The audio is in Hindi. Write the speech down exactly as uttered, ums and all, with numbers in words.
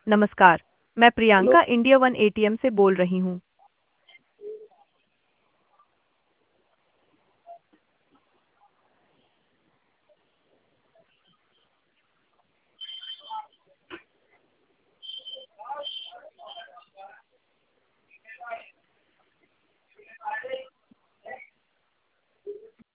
नमस्कार। मैं hello. Priyanka India one ATM से बोल रही हूँ।